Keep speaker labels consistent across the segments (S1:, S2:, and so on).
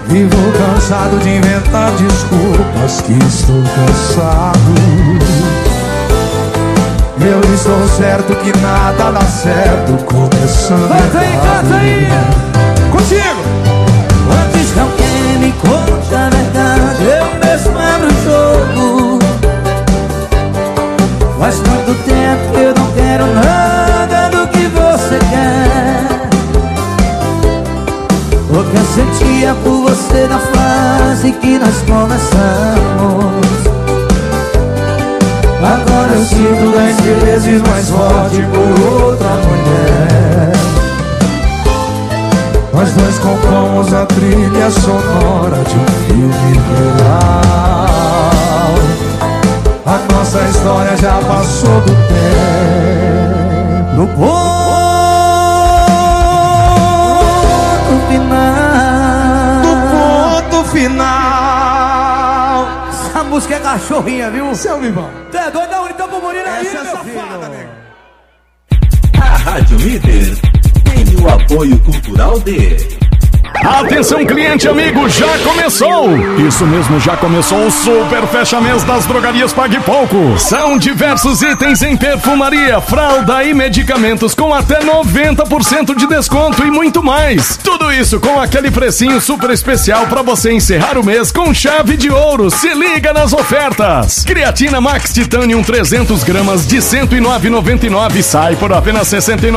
S1: Vivo cansado de inventar desculpas que estou cansado. Eu estou certo que nada dá certo começando
S2: canta aí, canta aí. Contigo.
S3: Antes que alguém me conte a verdade, eu mesmo abro o jogo. Faz muito tempo que eu não quero nada do que você quer. O que eu sentia por você na fase que nós começamos, agora eu sinto 10 vezes mais forte por outra mulher.
S1: Nós dois compomos a trilha sonora de um filme real. A nossa história já passou do tempo.
S3: No ponto final.
S1: No ponto final.
S2: Essa música é cachorrinha, viu?
S1: Seu Vivão.
S2: Tu é doido? Não, então Pumurina aí,
S1: essa é
S2: meu
S1: safada,
S2: filho.
S1: nego.
S4: A Rádio Líder tem o apoio cultural de...
S5: Atenção, cliente amigo, já começou! Isso mesmo, já começou o Super Fecha Mês das Drogarias Pague Pouco. São diversos itens em perfumaria, fralda e medicamentos com até 90% de desconto e muito mais. Tudo isso com aquele precinho super especial para você encerrar o mês com chave de ouro. Se liga nas ofertas! Creatina Max Titanium 300 gramas de R$ 109,99 sai por apenas R$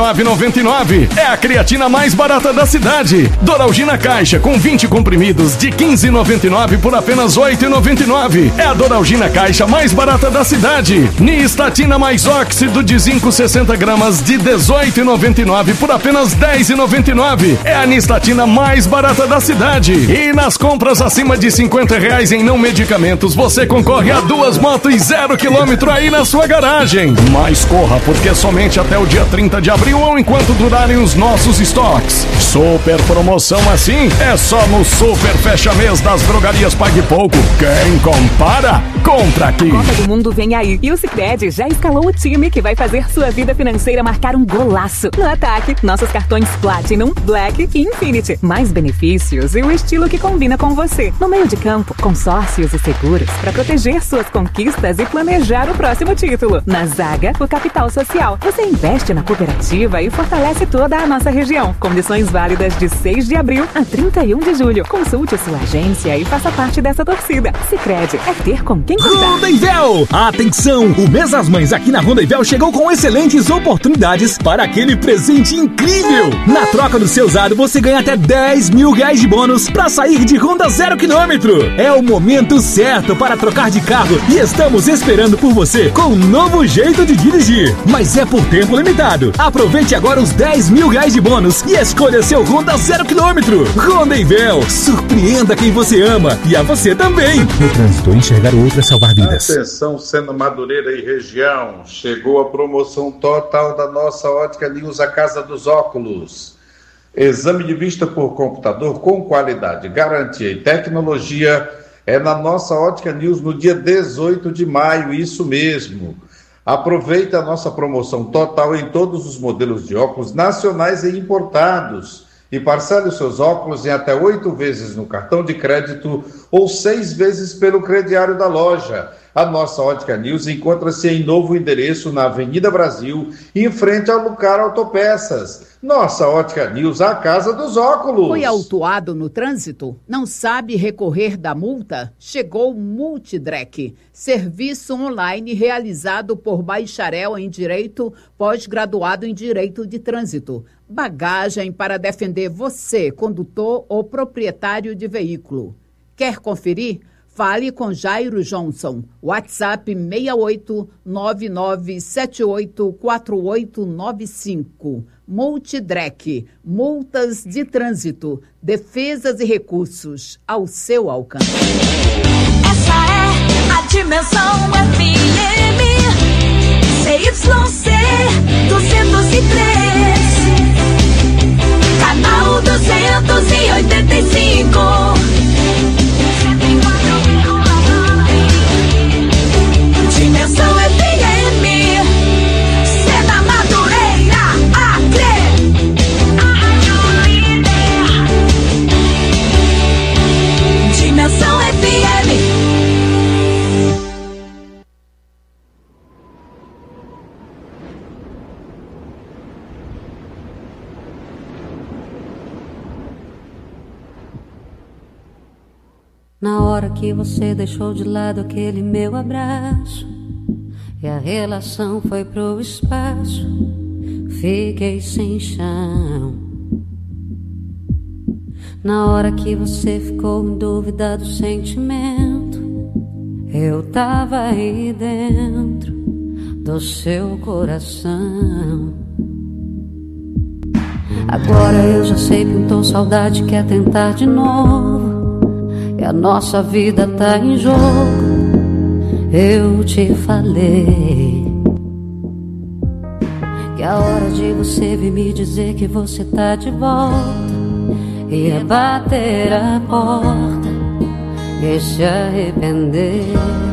S5: 69,99. É a creatina mais barata da cidade. Doralgina Caixa com 20 comprimidos de R$ 15,99 por apenas R$ 8,99. É a Doralgina Caixa mais barata da cidade. Nistatina mais óxido de zinco 60 gramas de R$ 18,99 por apenas R$ 10,99. É a Nistatina mais barata da cidade. E nas compras acima de R$ 50 em não medicamentos, você concorre a 2 motos 0 km aí na sua garagem. Mas corra, porque somente até o dia 30 de abril ou enquanto durarem os nossos estoques. Super promoção assim é só no Super Fecha Mês das Drogarias Pague Pouco. Quem compara, compra aqui.
S6: A Copa do Mundo vem aí e o Sicredi já escalou o time que vai fazer sua vida financeira marcar um golaço. No ataque, nossos cartões Platinum, Black e Infinity. Mais benefícios e o estilo que combina com você. No meio de campo, consórcios e seguros para proteger suas conquistas e planejar o próximo título. Na zaga, o capital social. Você investe na cooperativa e fortalece toda a nossa região. Condições válidas de 6 de abril a 31 de julho. Consulte sua agência e faça parte dessa torcida. Sicredi é ter com quem contar.
S7: Ronda-Ivel! Atenção! O Mês das Mães aqui na Ronda-Ivel chegou com excelentes oportunidades para aquele presente incrível! Na troca do seu usado, você ganha até R$10.000 de bônus para sair de Honda 0 km. É o momento certo para trocar de carro e estamos esperando por você com um novo jeito de dirigir. Mas é por tempo limitado. Aproveite agora os R$10.000 de bônus e escolha seu Honda 0 km. Ronda-Ivel, surpreenda quem você ama e a você também. No trânsito, enxergar o outro é salvar vidas.
S8: Atenção, Sena Madureira e região, chegou a promoção total da nossa Ótica News, a Casa dos Óculos. Exame de vista por computador com qualidade, garantia e tecnologia é na nossa Ótica News no dia 18 de maio, isso mesmo. Aproveita a nossa promoção total em todos os modelos de óculos nacionais e importados. E parcele os seus óculos em até 8 vezes no cartão de crédito ou 6 vezes pelo crediário da loja. A nossa Ótica News encontra-se em novo endereço na Avenida Brasil, em frente ao Lucar Autopeças. Nossa Ótica News, a casa dos óculos.
S9: Foi autuado no trânsito? Não sabe recorrer da multa? Chegou o Multidrec, serviço online realizado por bacharel em Direito, pós-graduado em Direito de Trânsito. Bagagem para defender você, condutor ou proprietário de veículo. Quer conferir? Fale com Jairo Johnson. WhatsApp 6899784895. Multidrec. Multas de trânsito. Defesas e recursos ao seu alcance.
S10: Essa é a Dimensão FM. CYC 203. Canal 285. Dimensão FM, Sena Madureira, Acre.
S11: Na hora que você deixou de lado aquele meu abraço e a relação foi pro espaço, fiquei sem chão. Na hora que você ficou em dúvida do sentimento, eu tava aí dentro do seu coração. Agora eu já sei, pintou saudade, quer tentar de novo, e a nossa vida tá em jogo. Eu te falei que a hora de você vir me dizer que você tá de volta, ia bater a porta e se arrepender.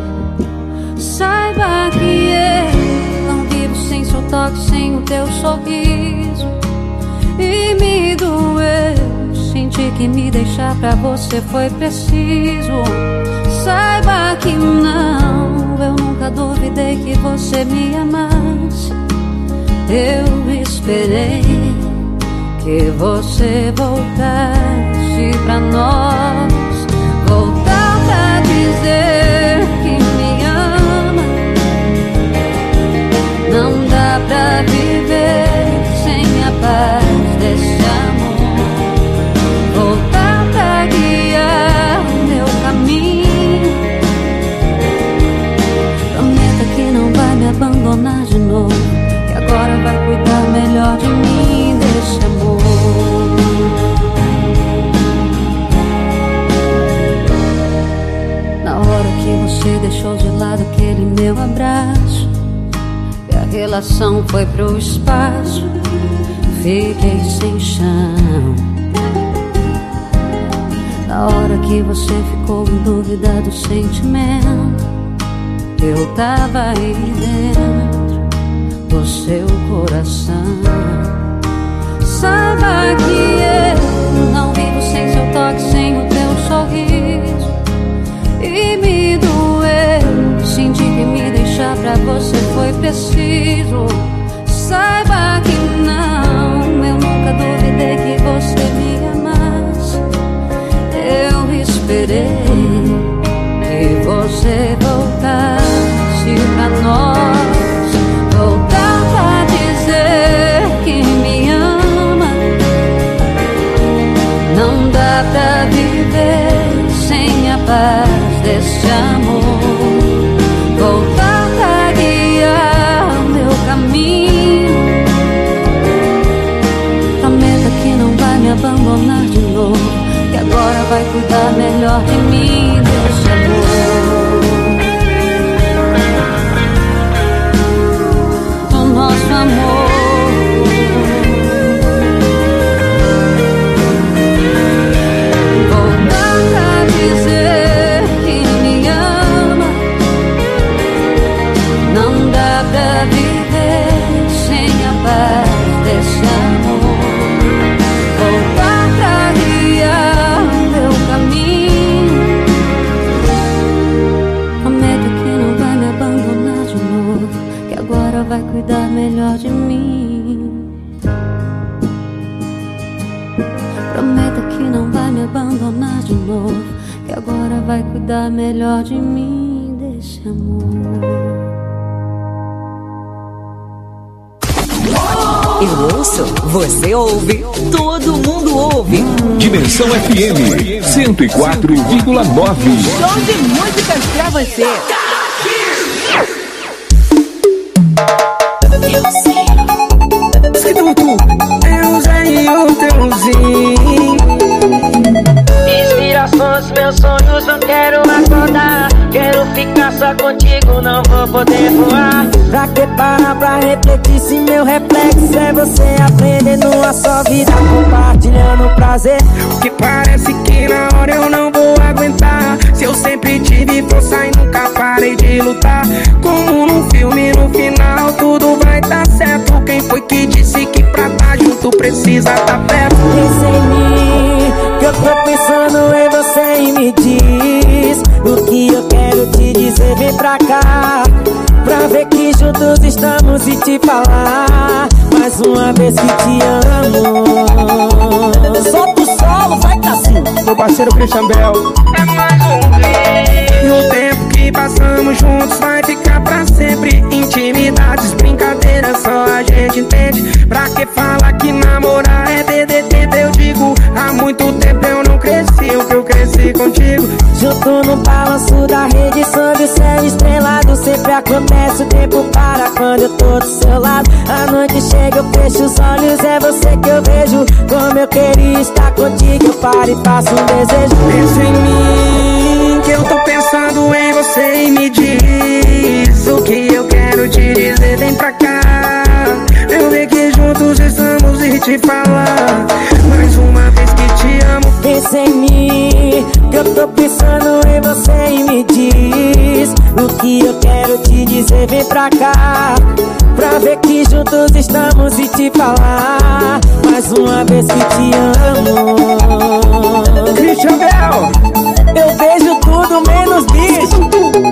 S11: Saiba que eu não vivo sem seu toque, sem o teu sorriso. E me doeu sentir que me deixar pra você foi preciso. Saiba que não, eu nunca duvidei que você me amasse. Eu esperei que você voltasse pra nós, voltar pra dizer que me ama. Não dá pra viver sem a paz desse amor. Voltar pra guiar o meu caminho. Prometa que não vai me abandonar de novo, que agora vai cuidar melhor de mim, desse amor. Na hora que você deixou de lado aquele meu abraço e a relação foi pro espaço, fiquei sem chão. Na hora que você ficou em dúvida do sentimento, eu tava aí dentro do seu coração. Saiba que eu não vivo sem seu toque, sem o teu sorriso. E me doeu sentir que me deixar pra você foi preciso. Saiba que não, eu nunca duvidei que você me amasse. Eu esperei que você voltasse pra nós, voltar pra dizer que me ama. Não dá pra viver sem a paz desse amor. Voltar pra guiar o meu caminho. Prometa que não vai me abandonar de novo, que agora vai cuidar melhor de mim, desse amor. Do nosso amor. Voltar pra dizer que me ama. Não dá pra viver sem a paz desse amor. Voltar pra guiar o meu caminho. Prometo que não vai me abandonar de novo, que agora vai cuidar melhor de mim. Prometa que não vai me abandonar de novo, que agora vai cuidar melhor de mim, desse amor.
S6: Eu ouço, você ouve, todo mundo ouve.
S7: Dimensão FM 104,9.
S6: Show de músicas pra você.
S3: Inspirações, meus sonhos, não quero acordar. Quero ficar só contigo, não vou poder voar. Pra que parar pra refletir se meu reflexo é você aprendendo a sua vida, compartilhando prazer.
S12: Que parece que na hora eu não vou aguentar. Se eu sempre tive força e nunca parei de lutar. Como num filme, no final tudo vai dar certo. Quem foi que disse que pra tá junto precisa tá perto?
S3: Pensa em mim, que eu tô pensando em você e me diz o que eu quero te dizer, vem pra cá. Pra ver que juntos estamos e te falar mais uma vez que te amo. Solta o solo, vai Cassinho.
S12: parceiro Christian Bell. É mais um vez. E o tempo que passamos juntos vai ficar pra sempre. Intimidades, brincadeiras, só a gente entende. Pra que falar que namorar é DDT? Eu digo, há muito tempo eu não cresci o que eu cresci contigo.
S3: Junto no balanço da rede, sob o céu estrelado. Sempre acontece, o tempo para quando eu tô do seu lado. A noite chega, eu fecho os olhos, é você que eu vejo. Como eu queria estar contigo, eu paro e faço um desejo.
S12: Pensa em mim, que eu tô pensando em você. E me diz o que eu quero te dizer, vem pra cá. Eu ver que juntos estamos e te falar mais uma vez que te amo.
S3: Pensa em mim, que eu tô pensando em você. E me diz o que eu quero te dizer, vem pra cá. Pra ver que juntos estamos e te falar mais uma vez que te amo.
S12: Christian Bell.
S3: Eu vejo tudo menos bicho.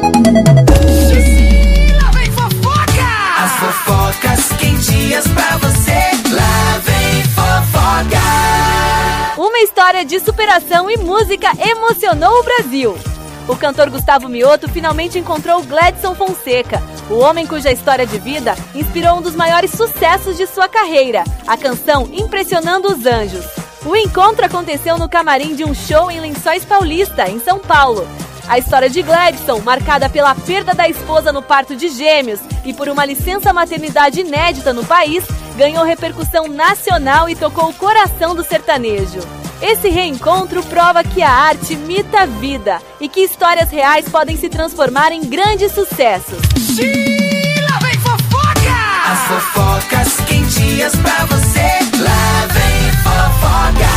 S10: Lá vem fofoca! As fofocas quentinhas pra você. Lá vem fofoca!
S13: Uma história de superação e música emocionou o Brasil. O cantor Gustavo Mioto finalmente encontrou Gladson Fonseca, o homem cuja história de vida inspirou um dos maiores sucessos de sua carreira, a canção Impressionando os Anjos. O encontro aconteceu no camarim de um show em Lençóis Paulista, em São Paulo. A história de Gladson, marcada pela perda da esposa no parto de gêmeos e por uma licença maternidade inédita no país, ganhou repercussão nacional e tocou o coração do sertanejo. Esse reencontro prova que a arte imita a vida e que histórias reais podem se transformar em grandes sucessos.
S10: Lá vem fofoca! As fofocas quentinhas pra você. Lá vem fofoca!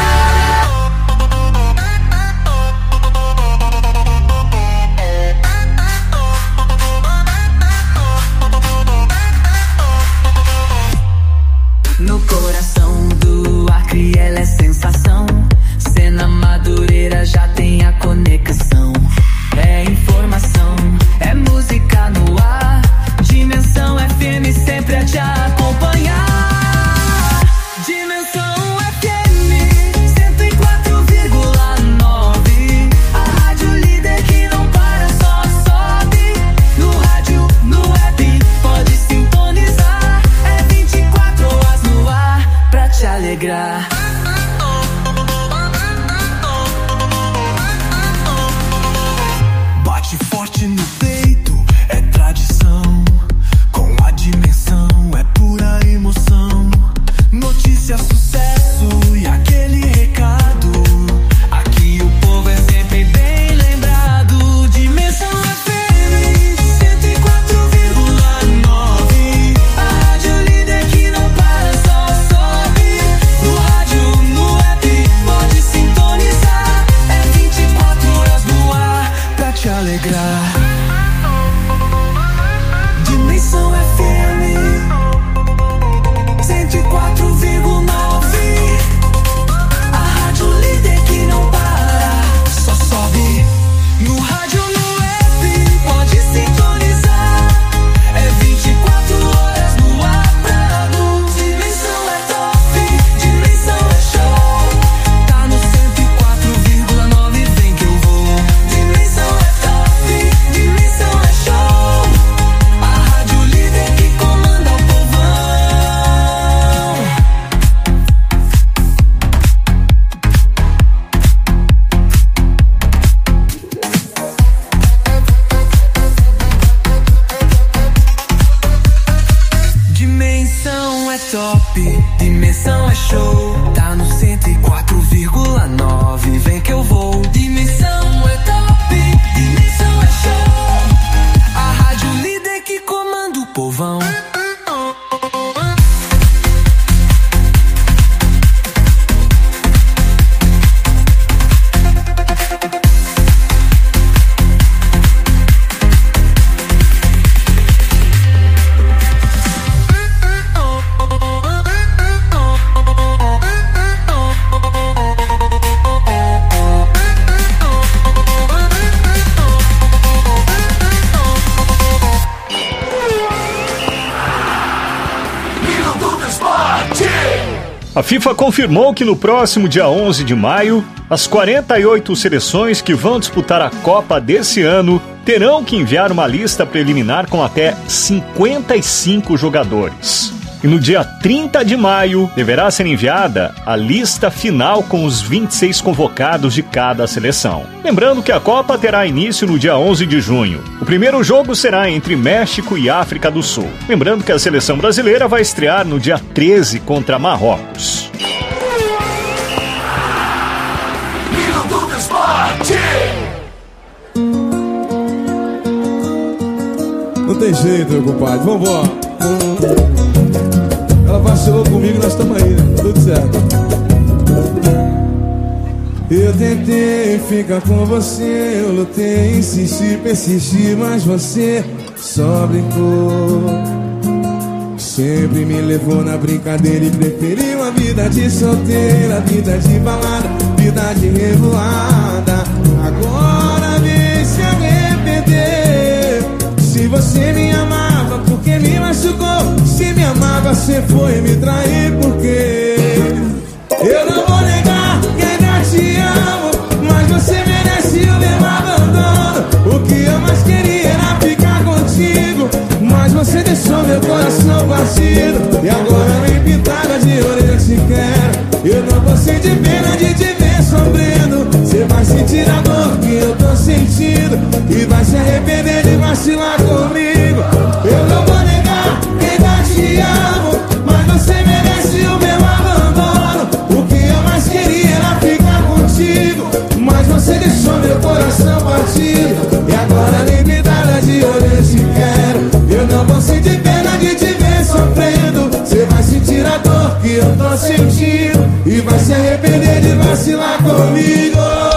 S14: No coração do Acre ela é sensação. Cena Madureira já tem a conexão. É informação, é música no ar. Dimensão FM sempre a te acompanhar.
S15: A FIFA confirmou que no próximo dia 11 de maio, as 48 seleções que vão disputar a Copa desse ano terão que enviar uma lista preliminar com até 55 jogadores. E no dia 30 de maio, deverá ser enviada a lista final com os 26 convocados de cada seleção. Lembrando que a Copa terá início no dia 11 de junho. O primeiro jogo será entre México e África do Sul. Lembrando que a seleção brasileira vai estrear no dia 13 contra Marrocos.
S1: Não tem jeito, meu compadre, vambora. Ela vacilou comigo e nós estamos aí, né? Tudo certo. Eu tentei ficar com você, eu lutei, insisti, persisti, mas você só brincou. Sempre me levou na brincadeira e preferiu a vida de solteira, vida de balada, vida de revoada. Agora vem se arrepender. Se você me amava, porque me machucou? Se me amava, você foi me trair, porque eu não vou negar que ainda te amo, mas você merece o meu abandono. O que eu mais queria era ficar contigo, mas você deixou meu coração partido. E agora vem pintada de ouro, eu te quero. Eu não vou sentir pena de te ver sofrendo. Você vai sentir a dor que eu tô sentindo e vai se arrepender de vacilar comigo. Eu não vou negar que ainda te amo, mas você merece o meu abandono. O que eu mais queria era ficar contigo, mas você deixou meu coração partido. E agora nem pintada de ouro eu te quero. Eu não vou sentir pena de te ver sofrendo. Você vai sentir a dor que eu tô sentindo e vai se arrepender de vacilar comigo.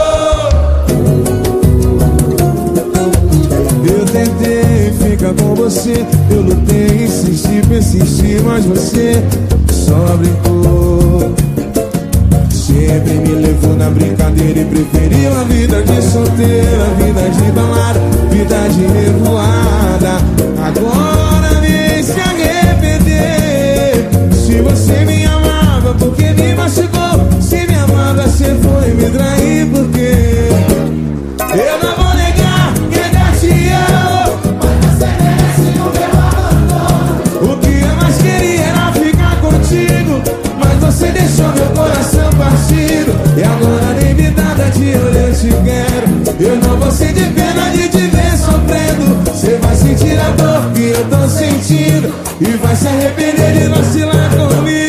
S1: Eu tentei ficar com você, eu lutei, insisti, persisti, mas você só brincou. Sempre me levou na brincadeira e preferiu a vida de solteira, vida de balada, vida de revoada. Agora vem se arrepender. Se você me amava, porque me machucou? Se me amava, você foi me trair, porque eu não vou negar que ainda te amo, mas você merece o meu abandono. O que eu mais queria era ficar contigo, mas você deixou meu coração partido. E agora nem me nada de olho eu te quero. Eu não vou sentir pena de te ver sofrendo. Você vai sentir a dor que eu tô sentindo e vai se arrepender de vacilar comigo.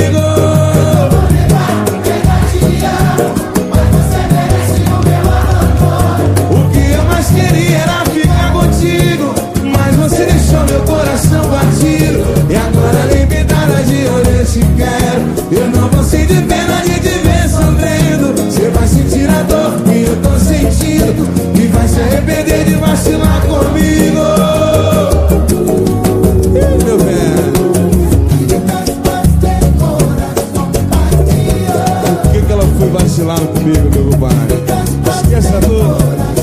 S1: O que eu mais queria era ficar contigo, mas você deixou meu coração batido. E agora nem pintada de olho eu te quero. Eu não vou sentir pena de te ver sofrendo. Você vai sentir a dor que eu tô sentindo e vai se arrepender de vacilar comigo. Meu velho, por que ela foi vacilar comigo, meu compadre? Esquece a dor.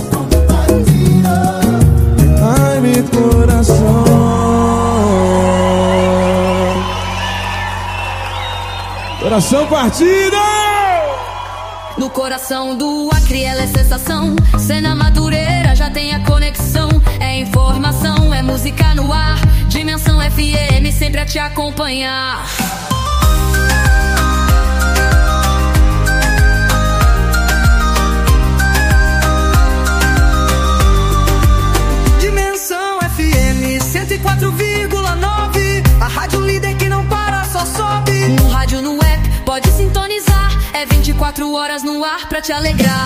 S1: Ai, meu coração. Coração partido!
S11: No coração do Acre ela é sensação. Cena Madureira já tem a conexão. É informação, é música no ar. Dimensão FM sempre a te acompanhar.
S10: Dimensão FM 104,9. A rádio líder que não para, só sobe.
S11: No rádio, no app, pode sintonizar. É 24 horas no ar pra te alegrar.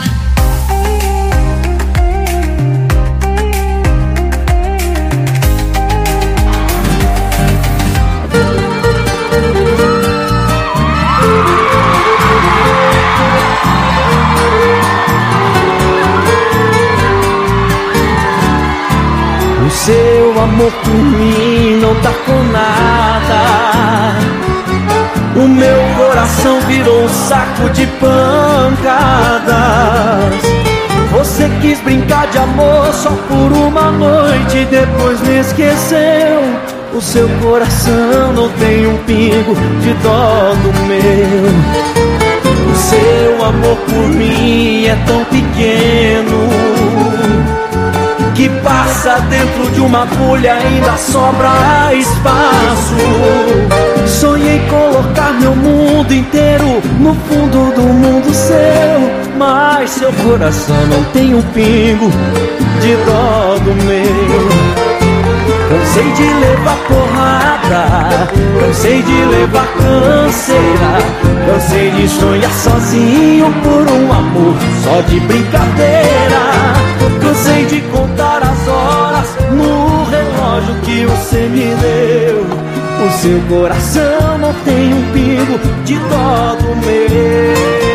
S3: O seu amor por mim não tá com nada. O meu coração virou um saco de pancadas. Você quis brincar de amor só por uma noite, depois me esqueceu.
S16: O seu coração não tem um pingo de dó do meu. O seu amor por mim é tão pequeno que passa dentro de uma agulha, ainda sobra espaço. Sonhei colocar meu mundo inteiro no fundo do mundo seu, mas seu coração não tem um pingo de dó do meu. Cansei de levar porrada, cansei de levar canseira, cansei de sonhar sozinho por um amor só de brincadeira. Cansei de contar as horas no relógio que você me deu. O seu coração não tem um pingo de dó do meu.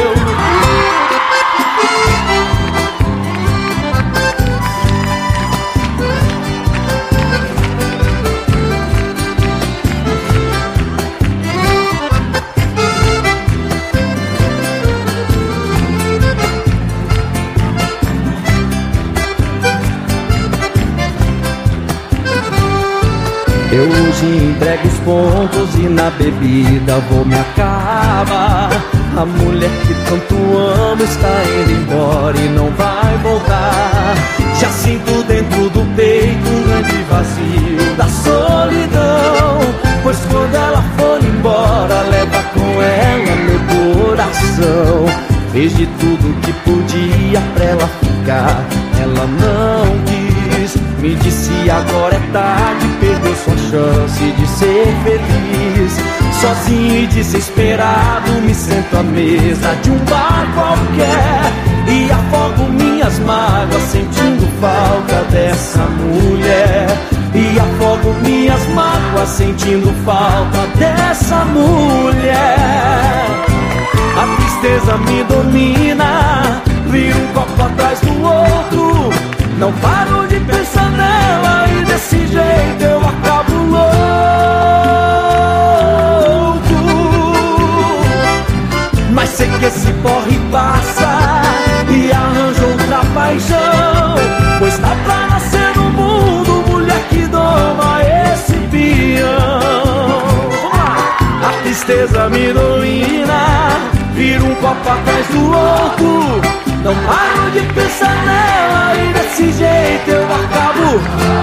S16: Eu hoje entrego os pontos e na bebida vou me acabar. A mulher que tanto amo está indo embora e não vai voltar. Já sinto dentro do peito um grande vazio da solidão, pois quando ela for embora leva com ela meu coração. Fez de tudo que podia pra ela ficar, ela não quis. Me disse agora é tarde, perdeu sua chance de ser feliz. Sozinho e desesperado me sento à mesa de um bar qualquer e afogo minhas mágoas sentindo falta dessa mulher. E afogo minhas mágoas sentindo falta dessa mulher. A tristeza me domina, vira um copo atrás do outro. Não paro de pensar nela e desse jeito eu acabo louco. Mas sei que esse porre passa e arranjo outra paixão, pois dá pra nascer no mundo mulher que doma esse peão. A tristeza me domina, vira um copo atrás do outro. Não paro de pensar nela e desse jeito eu acabo.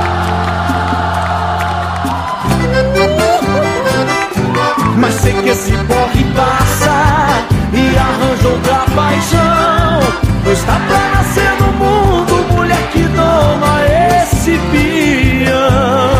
S16: Mas sei que esse porre passa e arranja outra paixão, pois tá pra nascer no mundo mulher que doma esse peão.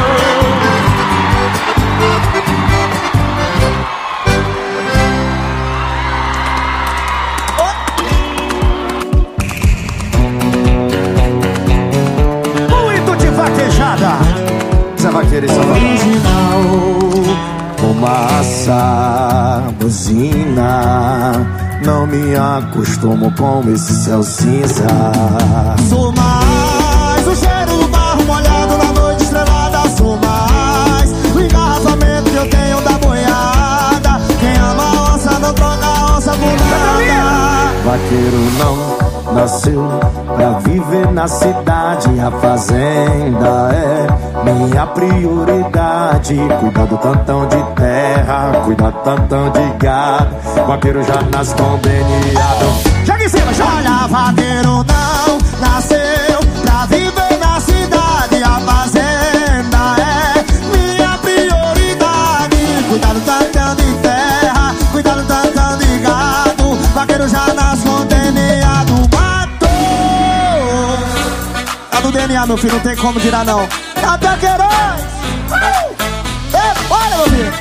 S17: Você vai querer original, fumaça, buzina. Não me acostumo com esse céu cinza. Sou mais o cheiro do barro molhado na noite estrelada. Sou mais o engarrafamento que eu tenho da boiada. Quem ama a onça não troca a onça por nada. Vaqueiro não nasceu pra viver na cidade. A fazenda é minha prioridade. Cuidar do tantão de terra, cuidar do tantão de gado. Vaqueiro já nasce com DNA. Joga em cima, joga! Olha, vaqueiro não nasceu pra viver na cidade. A fazenda é minha prioridade. Cuidar do tantão de terra, cuidar do tantão de gado. Vaqueiro já nasce com DNA do mato. Tá no DNA, meu filho, não tem como tirar não. Até Queiroz! Olha, meu filho!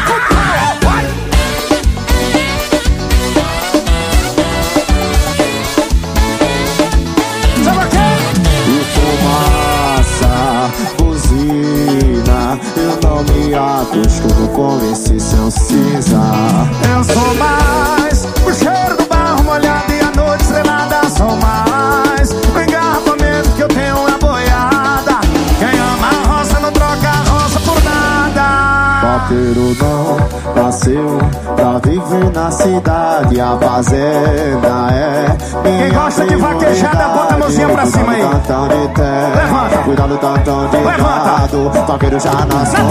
S17: Fumaça, buzina, eu não me acostumo com esse céu cinza. Eu sou mais o cheiro do barro molhado e a noite estrelada. Sou mais o engarrafamento que eu tenho na boiada. Quem ama a roça não troca a roça por nada. Vaqueiro não nasceu nasceu pra viver na cidade, a fazenda é minha. Quem gosta de vaquejada, bota a mãozinha pra cima aí. Levanta. Cuidado, tantão de gado. Vaqueiro já nasceu.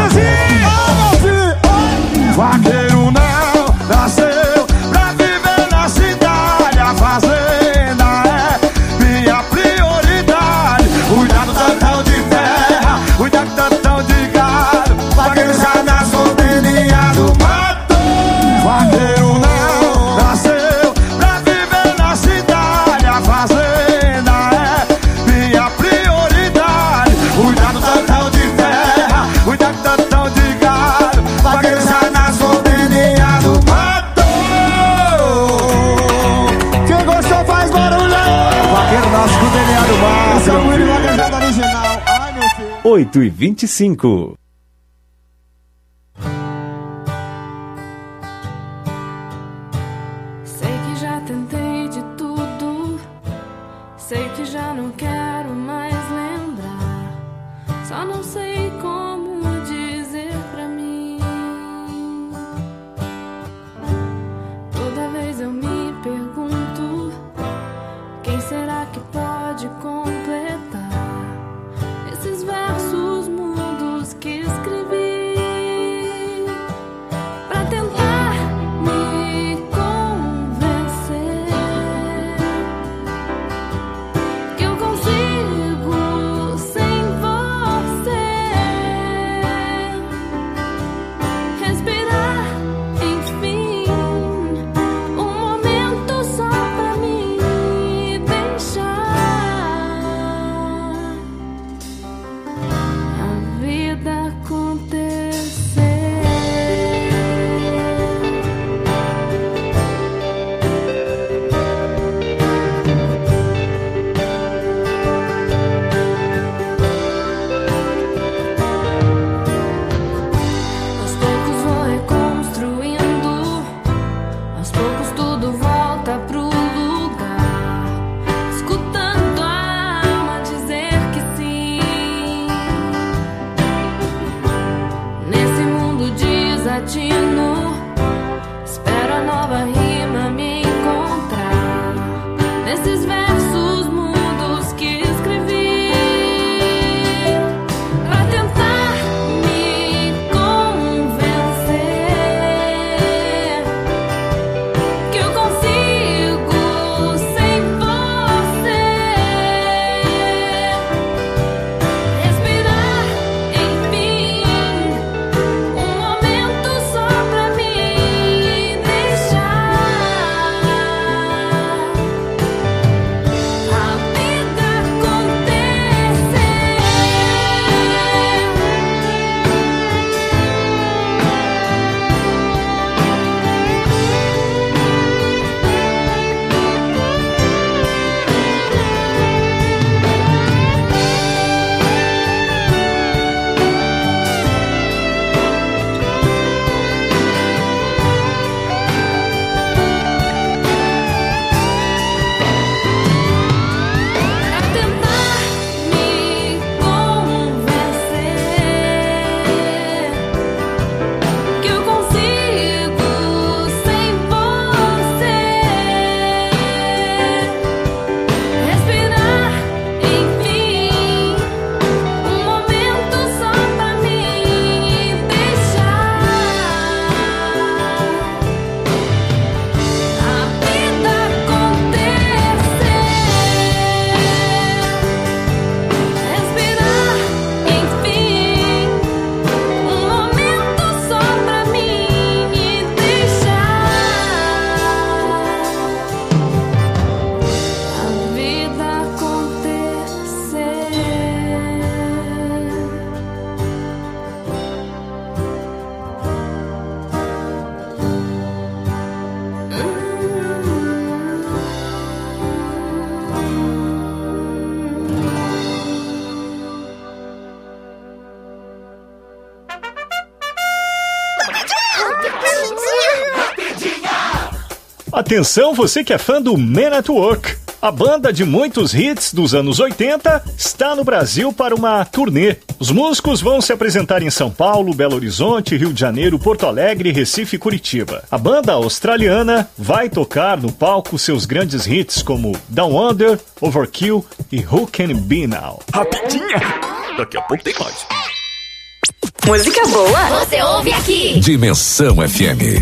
S17: Vaqueiro não nasceu pra viver na cidade, a fazenda é minha prioridade. Cuidado, tantão de terra. Cuidado, tantão de gado. Vaqueiro já nasceu deliado, matou. Vaqueiro não nasceu pra viver na cidade, a fazenda é minha prioridade. Cuidado, tantão de terra. Cuidado, tantão de gado. Vaqueiro já nasceu deliado, matou. Quem gostou faz barulho aí.
S2: Vaqueiro nasce com o deliado, matou.
S17: Esse é o Willy Vaquejada original. Ai, meu filho.
S15: 8h25.
S11: Sei que já tentei de tudo, sei que já não quero mais lembrar. Só não sei como dizer pra mim. Toda vez eu me pergunto, quem será que pode completar esses versos mudos que escrevi? Pra tentar me convencer que eu consigo sem você respirar, enfim, um momento só pra me deixar a vida acontecer. Aos poucos vou reconstruindo, aos poucos tudo volta pro lugar, escutando a alma dizer que sim. Nesse mundo desatino, espero a nova rima me encontrar nesses versos mudos que escrevi. Pra tentar me convencer que eu consigo sem você respirar, enfim, um momento só pra me deixar a vida acontecer. Pra tentar me convencer que eu consigo sem você respirar, enfim, um momento só pra me deixar a vida acontecer. Respirar, enfim, um momento só pra me deixar a vida acontecer.
S15: Atenção, você que é fã do Man at Work. A banda de muitos hits dos anos 80 está no Brasil para uma turnê. Os músicos vão se apresentar em São Paulo, Belo Horizonte, Rio de Janeiro, Porto Alegre, Recife e Curitiba. A banda australiana vai tocar no palco seus grandes hits como Down Under, Overkill e Who Can Be Now.
S5: Rapidinha! Daqui a pouco tem mais.
S18: Música boa, você ouve aqui.
S19: Dimensão FM.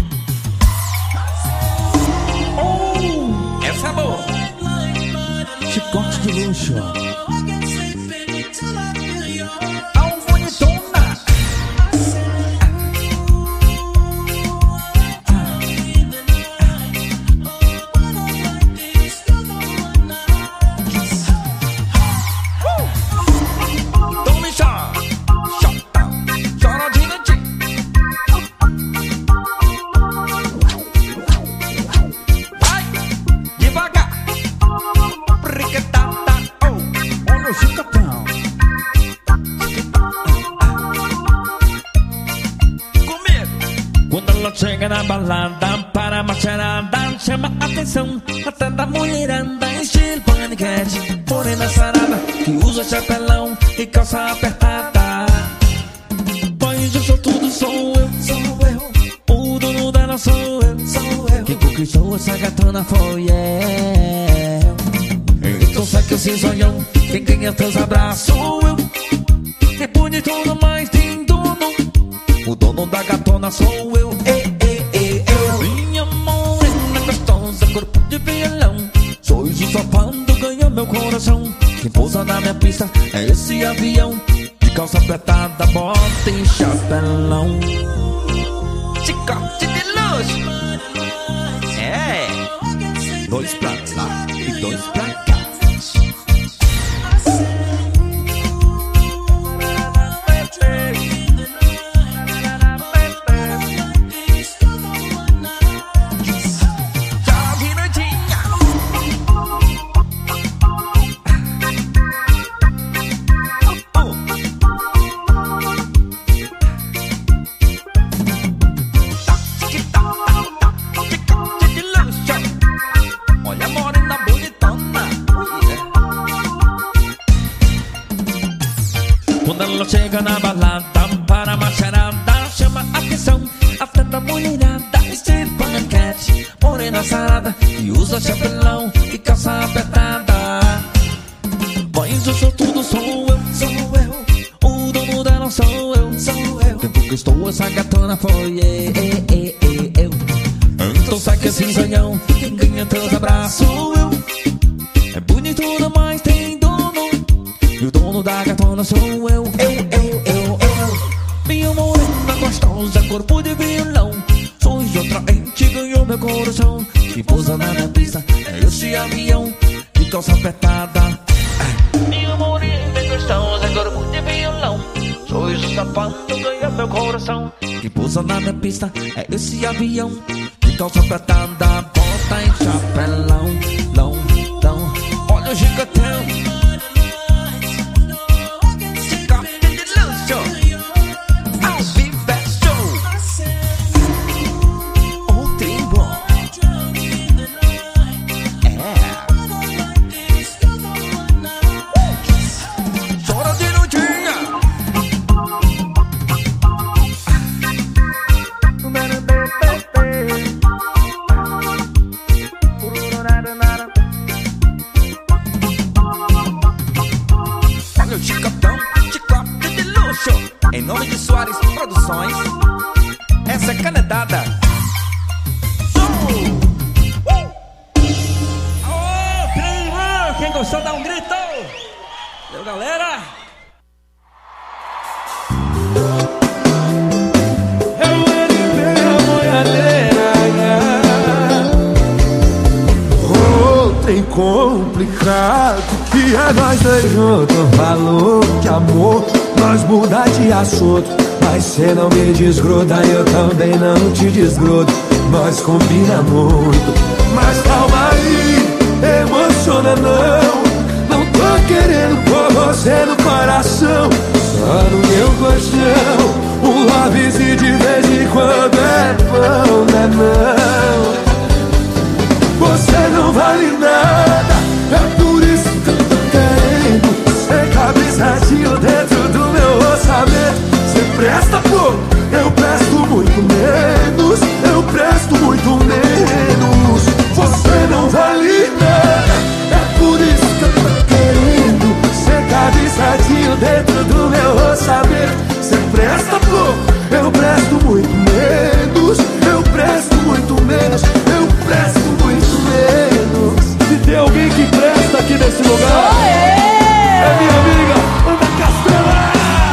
S10: Essa é boa.
S1: Chicote de luxo.
S10: Chega na balada para macharada, chama atenção até da mulherada, estilo paniquete, morena sarada, que usa chapelão e calça apertada. Pois eu sou tudo, sou eu, o dono dela sou eu, quem conquistou essa gatona foi eu. Então sai que eu sei sonhão, quem ganha teus abraços sou eu, é bonito no mais tem dono, o dono da gatona sou eu. Minha morena gostosa, corpo de violão, sois o sopando, ganha meu coração. Quem pousa na minha pista é esse avião, de calça apertada, bota e chapelão. Chicote de luxo. É, 2 pra lá e 2 pra cá. Chega na balada para macharada, chama atenção até da mulherada, estilo paniquete, morena sarada, que usa chapelão e calça apertada. Pois eu sou tudo, sou eu, o dono dela sou eu, quem conquistou essa gatona foi eu. Então sai que esse sonhão, quem ganha teus abraços sou eu, é bonito demais, tem dono, e o dono da gatona sou eu. Minha morena gostosa, corpo de violão, sois atraente, ganhou meu coração. Quem pousa na minha pista é esse avião, de calça apertada. Minha morena gostosa, corpo de violão, sois o sapato, ganhou meu coração. Quem pousa na minha pista é esse avião, de calça apertada, bota em chapelão, lão, olha o gigantão. Em nome de Soares Produções, essa é canetada. Quem gostou dá um grito. Valeu, galera.
S1: Tem complicado que é nós dois juntos. Falou que amor nós muda de assunto, mas cê não me desgruda, eu também não te desgrudo. Nós combina muito, mas calma aí, emociona não tô querendo pôr você no coração, só no meu colchão. Um love-se de vez em quando é bom, né não? Você não vale nada, nesse lugar. É minha amiga, Ana Castela.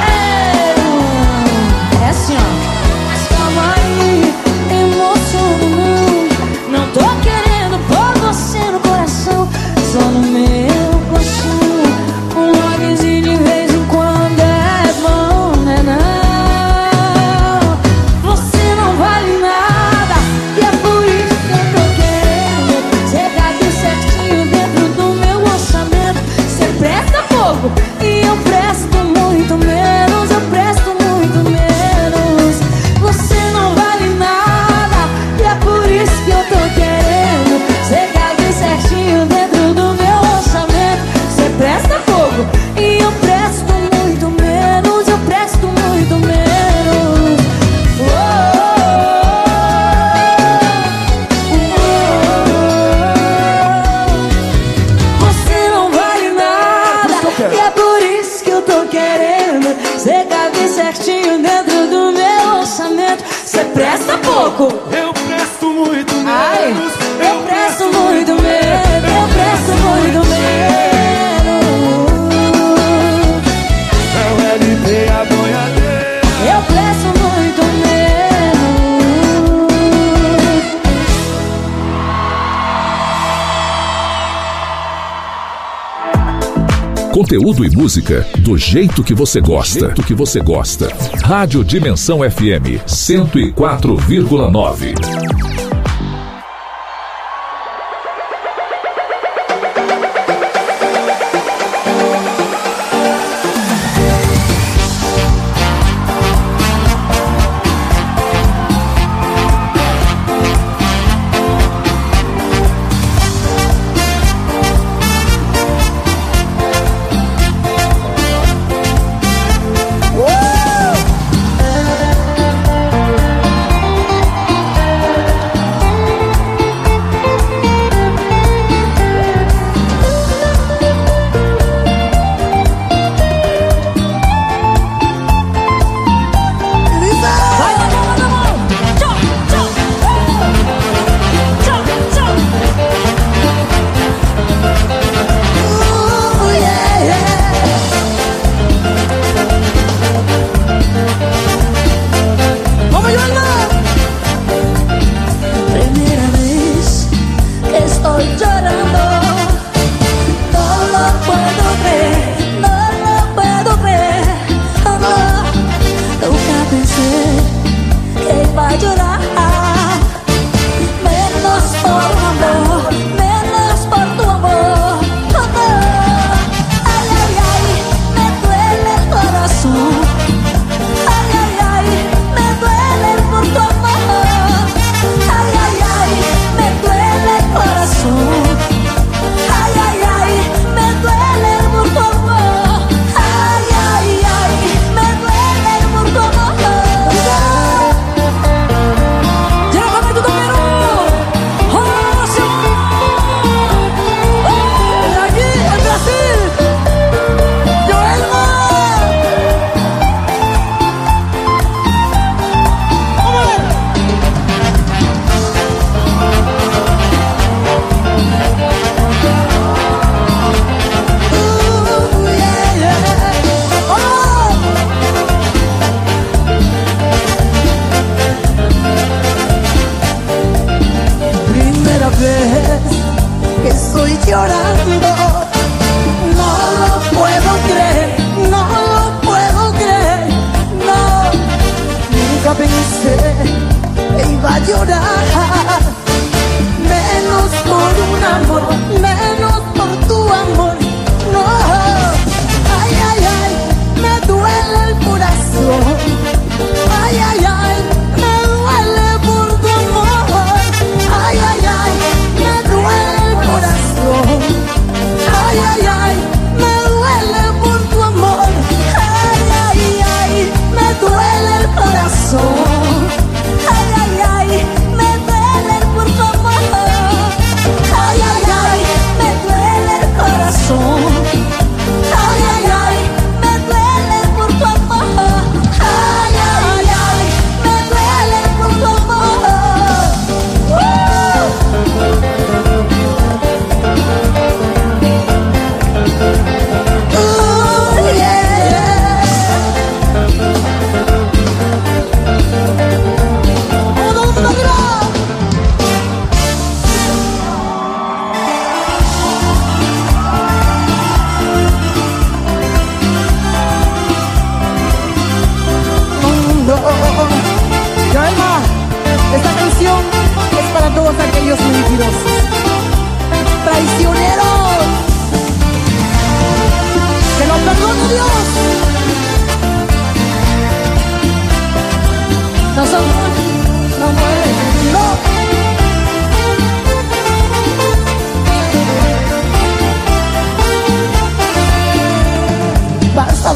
S11: É assim, ó. Mas calma aí, emociono não. Não tô querendo pôr você no coração, só no meu coração. Um lovezinho de vez em quando é bom, né não? Você não vale nada, e é por isso que eu tô querendo. Você tá aqui certinho dentro do meu orçamento. Você presta pouco e eu presto muito menos. Eu presto muito menos. Você não vale nada, e é por isso que eu tô querendo. Você tá aqui certinho dentro do meu orçamento. Você presta pouco e eu presto muito menos. Eu presto muito menos. Você não vale nada, e é por isso que eu tô querendo. Você cabe certinho dentro do meu orçamento. Você presta pouco,
S1: eu presto muito menos.
S11: Ai, eu presto muito menos. Eu presto muito menos.
S1: É o LP a boiadeira.
S11: Eu presto muito menos.
S19: Conteúdo e música do jeito que você gosta. Rádio Dimensão FM 104,9.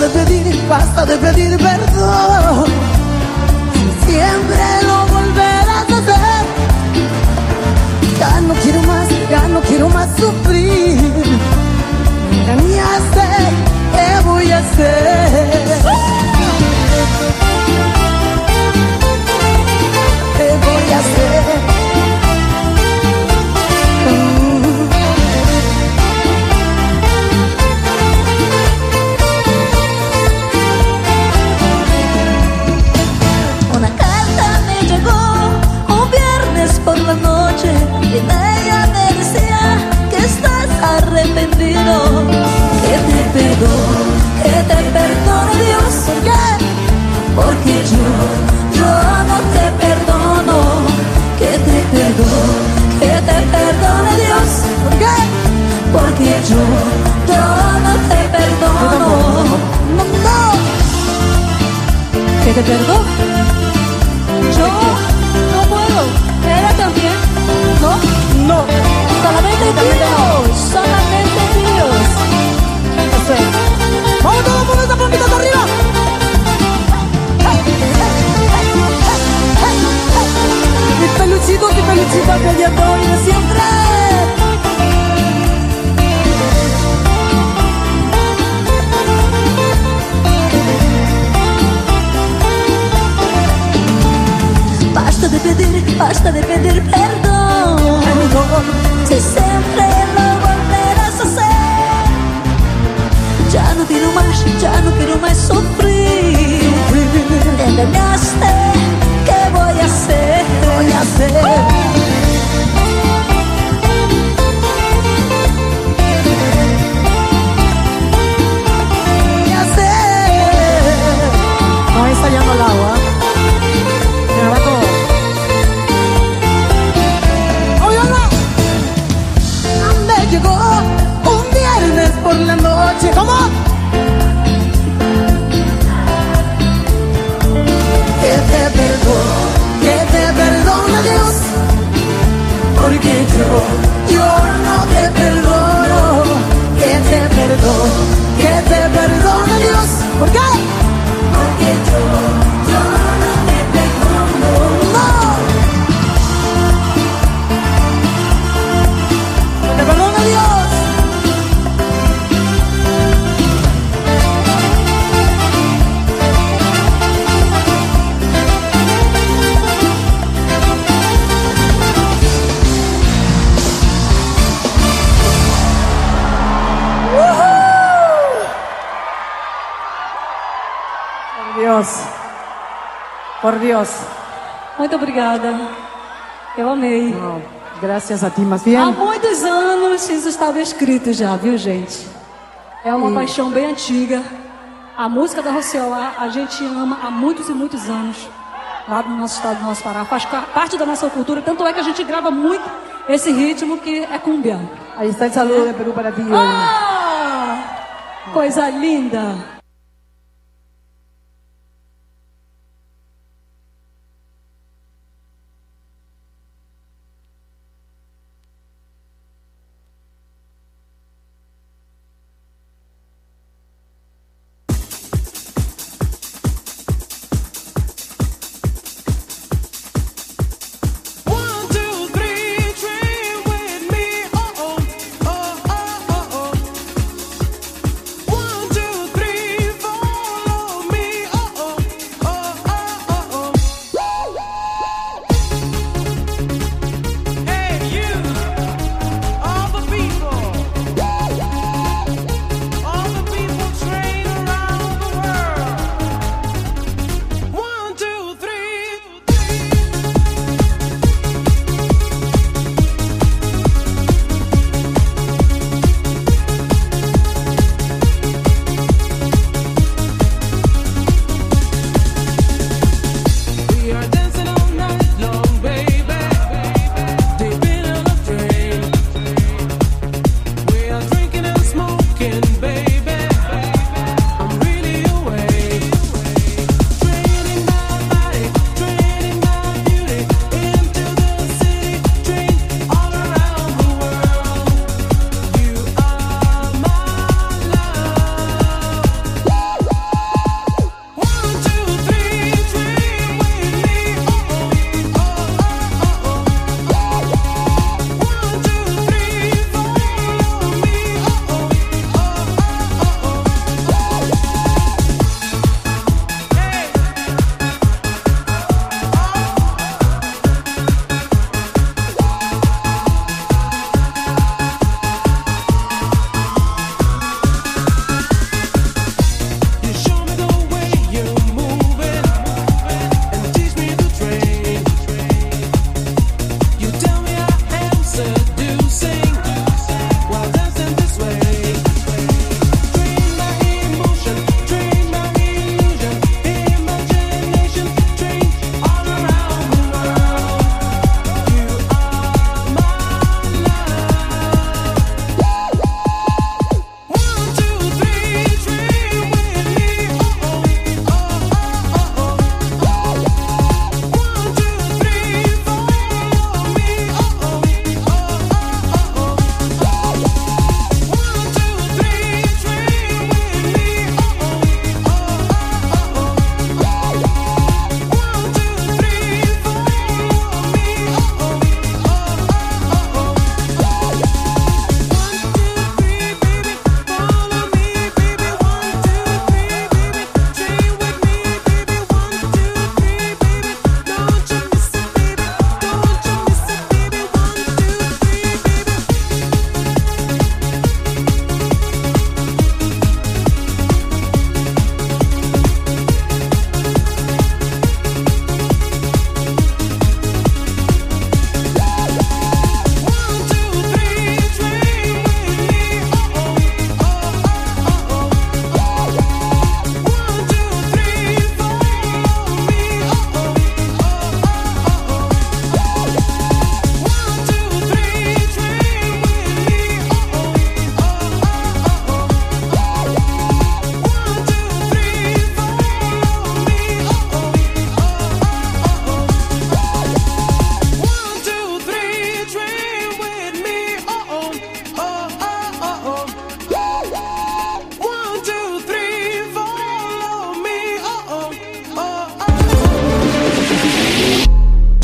S20: basta de pedir perdón. Siempre lo volverás a hacer. Ya no quiero más sufrir. Me engañaste, ¿qué voy a hacer? ¿Qué voy a hacer?
S11: Por la noche y en ella me decía que estás arrepentido, que te perdone Dios. ¿Por qué? Porque yo no te perdono, que te perdone Dios. ¿Por qué? Porque yo no te perdono. No. ¿Que te perdono? Yo no puedo. ¿Ella también? No. Solamente Dios. Eso es. Vamos todos por esa palmita de arriba. Mi peluchito peleando y de siempre. Basta de pedir perdón. Si siempre lo volverás a hacer. Ya no quiero más sufrir. Te engañaste, ¿qué voy a hacer? No está llando el agua. Me va todo. Llegó un viernes por la noche. ¿Cómo? Que te perdone Dios. Porque yo no te perdono. Que te perdone Dios. ¿Por qué? Porque yo no te perdono. No. ¡Te perdona Dios! Por Dios. Muito obrigada. Eu amei.
S20: Graças a ti, mas bien.
S11: Há muitos anos isso estava escrito já, viu, gente? É uma paixão bem antiga. A música da Rocioá a gente ama há muitos e muitos anos. Lá no nosso estado do nosso Pará. Faz parte da nossa cultura. Tanto é que a gente grava muito esse ritmo que é cumbia.
S20: Aí está o saludo de Peru para ti.
S11: Coisa linda.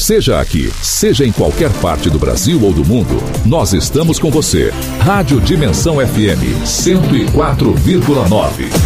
S19: Seja aqui, seja em qualquer parte do Brasil ou do mundo, nós estamos com você. Rádio Dimensão FM 104,9.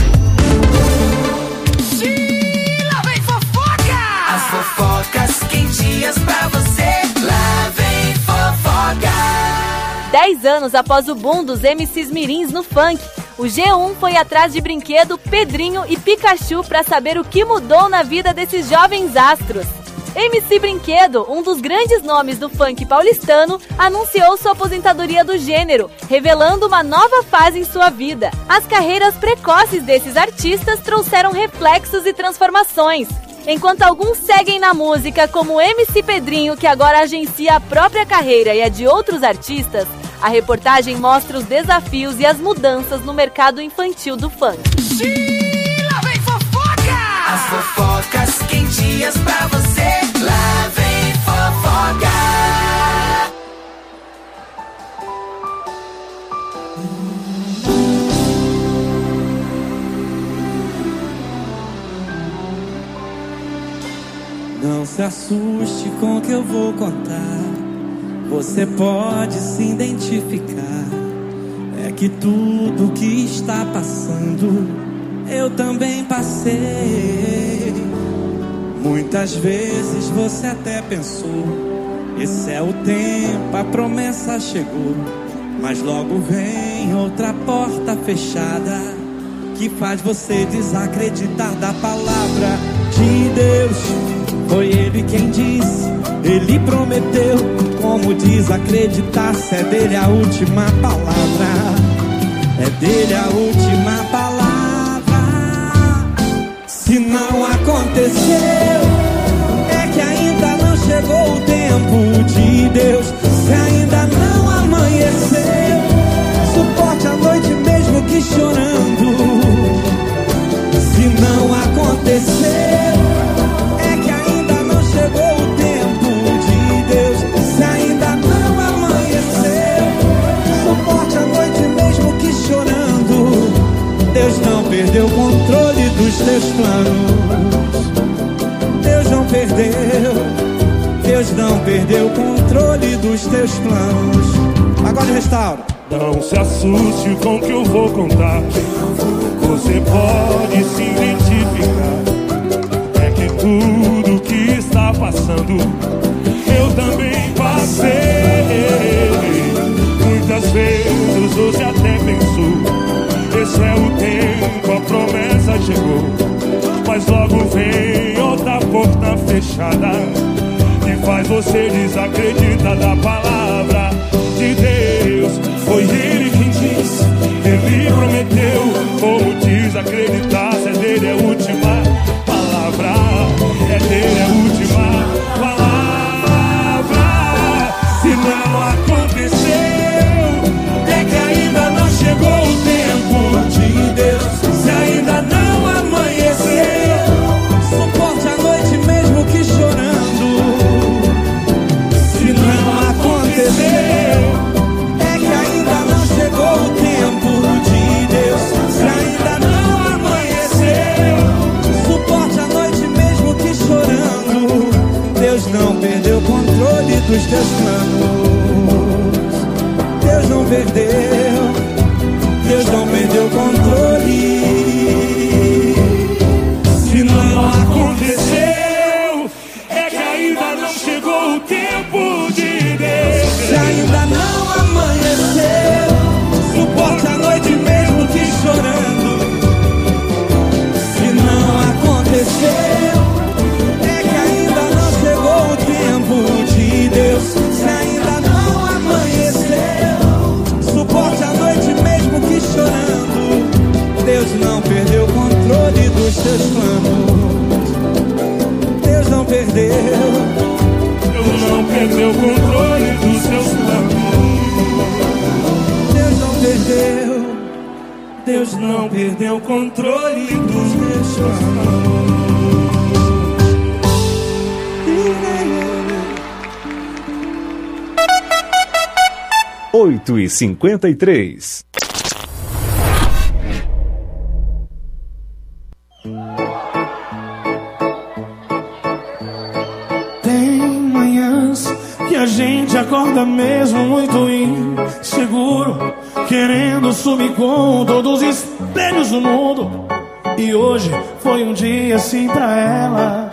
S14: Fofocas quentinhas pra você, lá vem fofoca.
S13: 10 anos após o boom dos MCs mirins no funk, o G1 foi atrás de Brinquedo, Pedrinho e Pikachu para saber o que mudou na vida desses jovens astros. MC Brinquedo, um dos grandes nomes do funk paulistano, anunciou sua aposentadoria do gênero, revelando uma nova fase em sua vida. As carreiras precoces desses artistas trouxeram reflexos e transformações. Enquanto alguns seguem na música, como o MC Pedrinho, que agora agencia a própria carreira e a de outros artistas, a reportagem mostra os desafios e as mudanças no mercado infantil do funk.
S14: Lá vem fofoca! As fofocas quentinhas pra você, lá vem fofoca!
S21: Não se assuste com o que eu vou contar. Você pode se identificar. É que tudo que está passando eu também passei. Muitas vezes você até pensou: esse é o tempo, a promessa chegou. Mas logo vem outra porta fechada que faz você desacreditar da palavra de Deus. Foi Ele quem disse, Ele prometeu. Como desacreditar se é dele a última palavra? É dele a última palavra. Se não aconteceu, é que ainda não chegou o tempo de Deus. Se ainda não amanheceu, suporte a noite mesmo que chorando. Se não aconteceu, chegou o tempo de Deus. Se ainda não amanheceu, suporte a noite mesmo que chorando. Deus não perdeu o controle dos teus planos. Deus não perdeu. Deus não perdeu o controle dos teus planos. Agora restaura.
S22: Não se assuste com o que eu vou contar. Você pode se identificar. É que tudo que está passando eu também passei. Muitas vezes você até pensou: esse é o tempo, a promessa chegou. Mas logo vem outra porta fechada que faz você desacreditar da palavra de Deus. Foi Ele quem disse, Ele prometeu. Como desacreditar se é dele a última palavra? É dele a última palavra. Se não aconteceu, é que ainda não chegou o tempo de Deus. Se ainda não amanheceu,
S21: suporte a noite mesmo que chorando.
S22: Se não aconteceu,
S21: é que ainda não chegou o tempo de Deus. Se ainda não amanheceu, suporte a noite mesmo que chorando. Deus não perdeu o controle dos teus planos. Deus não perdeu. Deus não perdeu o controle.
S22: Se não aconteceu, é que ainda não chegou o tempo de Deus.
S21: Se ainda não amanheceu, suporte a noite mesmo que chorando. Se não aconteceu, é que ainda não chegou o tempo de Deus. Se ainda não amanheceu, suporte a noite mesmo que chorando. Deus não perdeu o controle dos teus planos. Deus não perdeu.
S22: Deus não perdeu o controle dos seus planos.
S21: Deus não perdeu.
S22: Deus não perdeu o controle dos meus planos.
S15: 8h53.
S21: Tem manhã
S22: acorda mesmo muito inseguro, querendo sumir com todos os espelhos do mundo. E hoje foi um dia assim pra ela.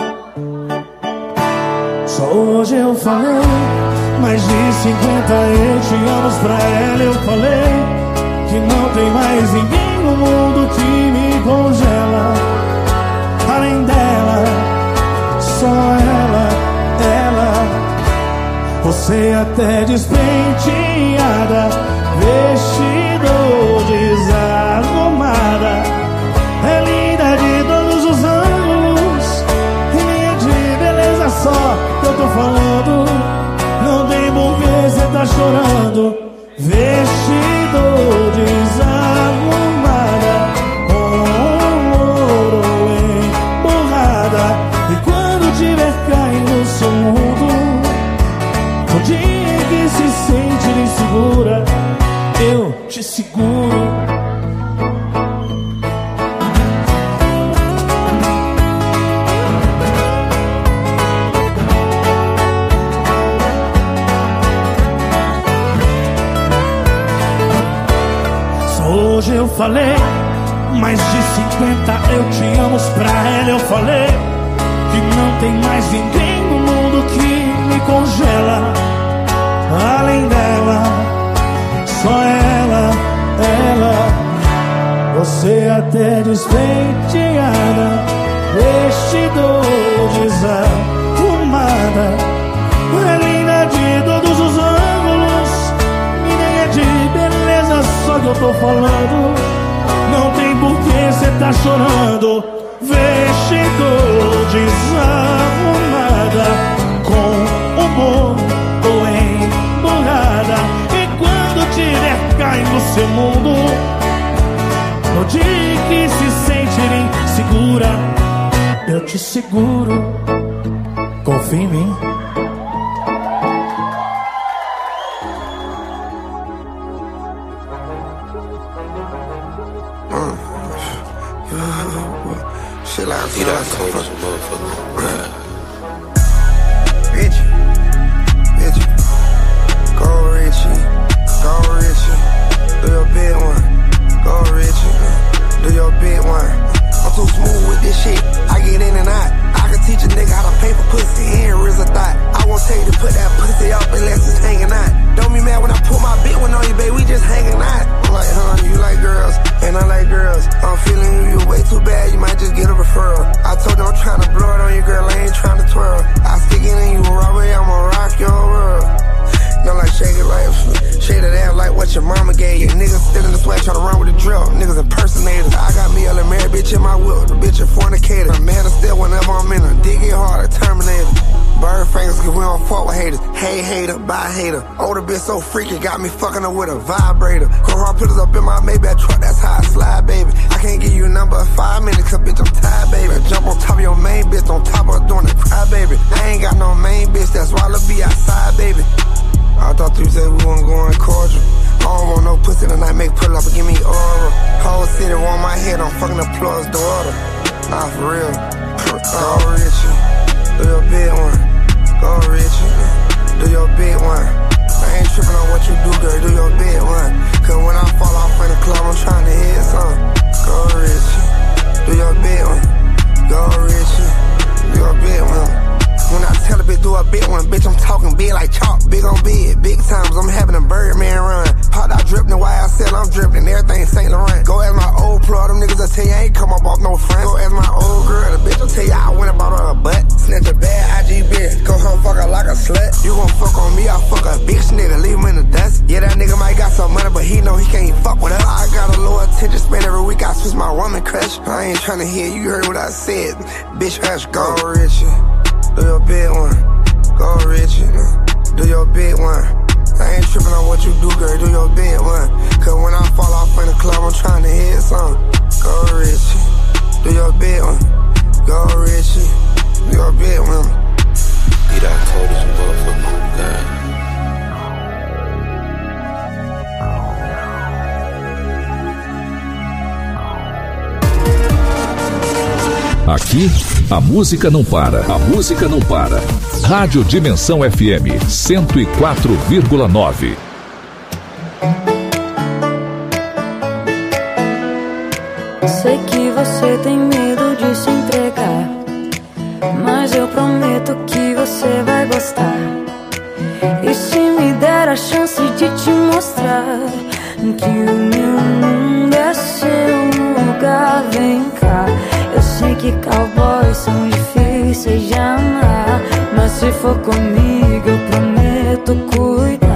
S22: Só hoje eu falei mais de 50 eu te amo pra ela. Eu falei que não tem mais ninguém no mundo que me congela. Além dela, só ela. Você até despenteada, vestido desarrumada, é linda de todos os ângulos, linha de beleza só que eu tô falando. Não tem porquê cê tá chorando. Vestido desarrumada, com ouro emborrada. E quando tiver caindo no seu mundo, no dia que se sente insegura, eu te seguro. Só hoje eu falei mais de 50 eu te amo pra ela. Eu falei que não tem mais ninguém no mundo que me congela. Além dela, só ela. Você até despenteada, vestido desarrumada, é linda de todos os ângulos, menina de beleza só que eu tô falando. Não tem porquê cê tá chorando. Vestido desarrumada, com o mundo embolada. E quando tiver caindo no seu mundo, no dia que se sentir insegura, eu te seguro. Confia em mim.
S4: Shit like I'm cold as a motherfucker. Richie, go Richie, do your big one. Go Richie, do your big one. I'm too smooth with this shit, I get in and out. I can teach a nigga how to pay for pussy, he ain't risk a thought. I won't tell you to put that pussy up unless it's hanging out. Don't be mad when I put my big one on you, babe, we just hanging out. I'm like, you like girls, and I like girls. I'm feeling you way too bad, you might just get a referral. I told you I'm trying to blow it on you, girl, I ain't trying to twirl. I stick it in you, robbery, I'ma rock your world. Don't like shake it like shade it out like what your mama gave you. Niggas still in the sweat trying to run with the drill. Niggas impersonators. I got me a married bitch in my whip. The bitch a fornicator. Man, I still whenever I'm in her. Dig it hard, a Terminator. Bird fingers cause we don't fuck with haters. Hey hater, bye hater. Older bitch so freaky, got me fucking her with a vibrator. Car put us up in my Maybach truck, that's how I slide, baby. I can't give you a number of 5 minutes, cause bitch I'm tired, baby. I jump on top of your main bitch, on top of her doing a cry, baby. I ain't got no main bitch, that's why I'll be outside, baby. I thought you said we wasn't going cordial. I don't want no pussy tonight, make pull up and give me oral. Whole city want my head, I'm fucking the plug's daughter. Nah, for real. Go Richie, do your big one. Go Richie, do your big one. I ain't tripping on what you do, girl, do your big one. Cause when I fall off in the club, I'm trying to hit something. Go Richie, do your big one. Go Richie, do your big one. When I tell a bitch do a big one, bitch, I'm talking big like chalk, big on big, big times, I'm having a Birdman run. Popped out dripping, why I said I'm dripping, everything St. Laurent. Go ask my old plug, them niggas will tell you I ain't come up off no friends. Go ask my old girl, the bitch will tell you I went about her butt. Snatch a bad IG bitch, go home fuck her like a slut. You gon' fuck on me, I fuck a bitch nigga, leave him in the dust. Yeah, that nigga might got some money, but he know he can't fuck with us. I got a low attention span every week, I switch my woman crush. I ain't tryna hear, you heard what I said. Bitch, hush, go Richie. Do your big one, go Richie, do your big one. I ain't tripping on what you do, girl, do your big one. Cause when I fall off in the club, I'm trying to hit something. Go Richie, do your big one. Go Richie, do your big one. Eat out cold as a motherfucker, God.
S19: Aqui, a música não para. A música não para. Rádio Dimensão FM 104,9.
S11: Sei que você tem medo de se entregar, mas eu prometo que você vai gostar. E se me der a chance de te mostrar que o meu mundo é seu lugar, vem cá. Eu sei que cowboys são difíceis de amar, mas se for comigo eu prometo cuidar.